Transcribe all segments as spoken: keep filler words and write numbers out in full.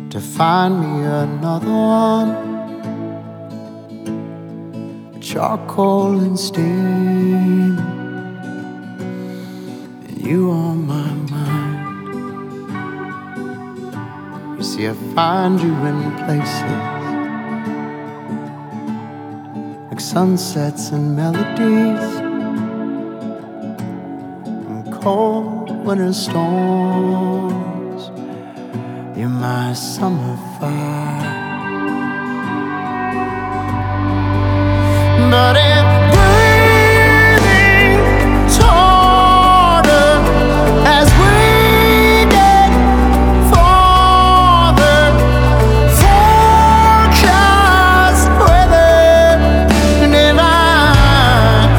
to find me another one. Charcoal and steam, and you on my mind. You see, I find you in places like sunsets and melodies, and cold winter storms. You're my summer fire. But if breathing's harder as we get farther, forecast weather divine.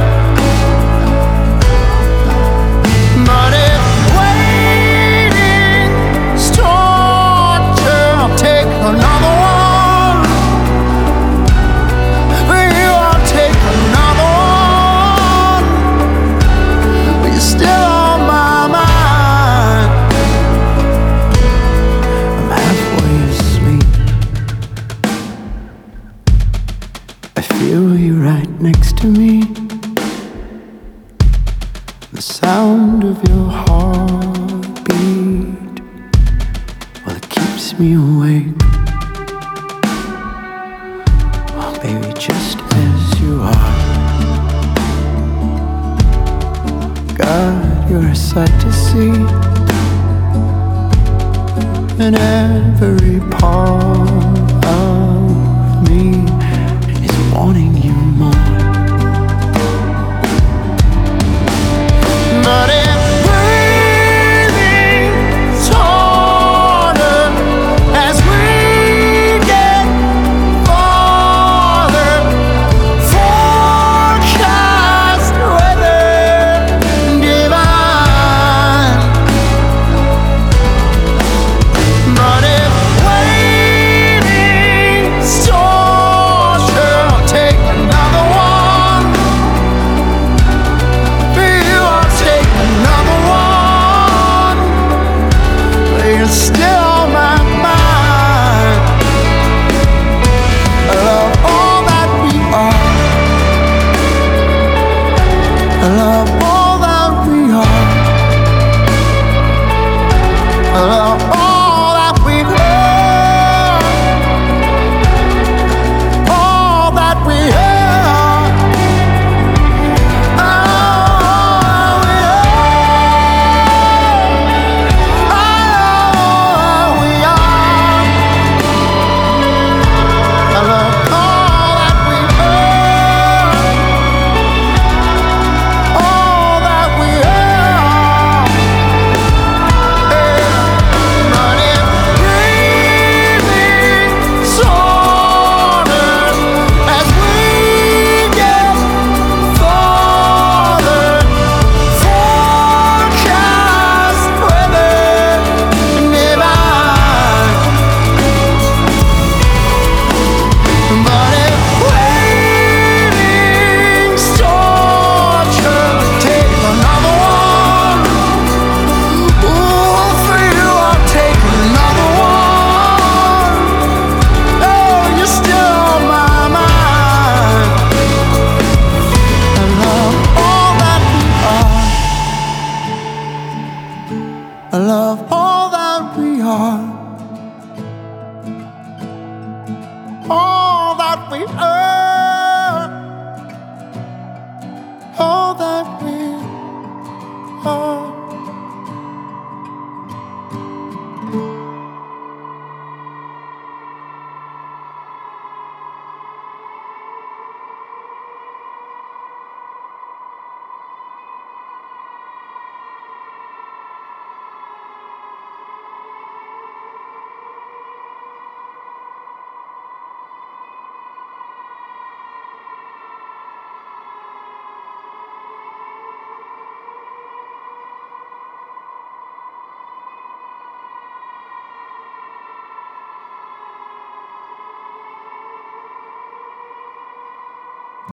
But if waiting's torture, I'll take another one. I feel you right next to me. The sound of your heartbeat, well, it keeps me awake. Oh, baby, just as you are. God, you're a sight to see, and every part of me wanting you